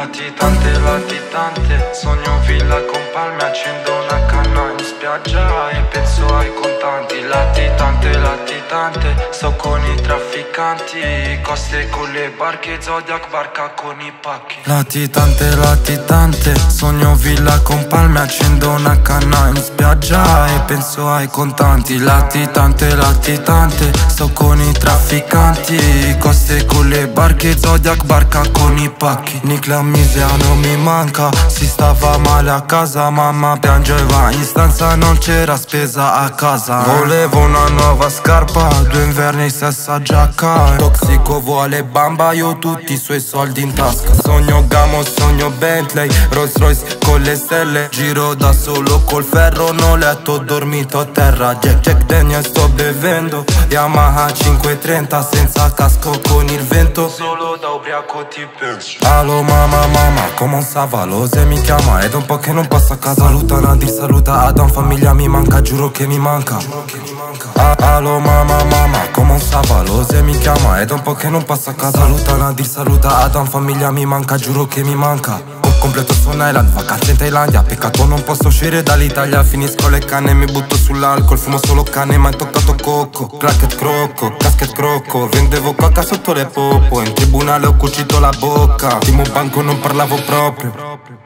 latitante, sogno villa con palme, accendo una canna in spiaggia e penso ai contanti. Latitante, sto con i trafficanti, coste con le barche, Zodiac barca con i pacchi. Latitante, sogno villa con palme, accendo una canna in spiaggia e penso ai contanti. Latitante, sto con i trafficanti, coste con le barche, Zodiac barca con i pacchi. Nick la misia non mi manca, si stava male a casa, mamma piangeva in stanza, non c'era spesa a casa. Volevo una nuova scarpa, 2 inverni stessa giacca. Toxico vuole bamba, io tutti i suoi soldi in tasca. Sogno Gamo, sogno Bentley, Rolls Royce con le stelle. Giro da solo col ferro, no letto, dormito a terra. Jack Daniel sto bevendo, Yamaha 530 senza casco con il vento. Solo da ubriaco ti penso. Allo mamma, come ça va? Lo se mi chiama, è da un po' che non passo a casa. Saluta Nadir, saluta Adam, famiglia mi manca, giuro che mi manca. Allo mamma, come ça va? Lo se mi chiama, è da un po' che non passo a casa. Saluta Nadir, saluta Adam, famiglia mi manca, giuro che mi manca. Completo su un island, vacanze in Thailandia. Peccato non posso uscire dall'Italia. Finisco le canne, mi butto sull'alcol. Fumo solo canne, mai toccato cocco. Clacket crocco, casket crocco. Vendevo coca sotto le popo. In tribunale ho cucito la bocca. Primo banco non parlavo proprio.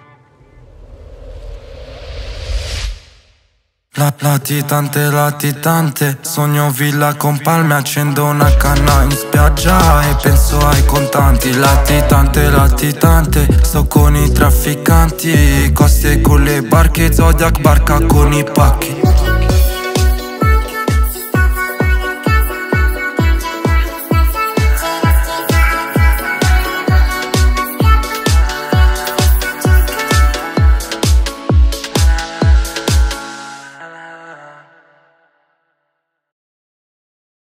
Latitante, sogno villa con palme, accendo una canna in spiaggia e penso ai contanti. Latitante, sto con i trafficanti, coste con le barche, Zodiac barca con i pacchi.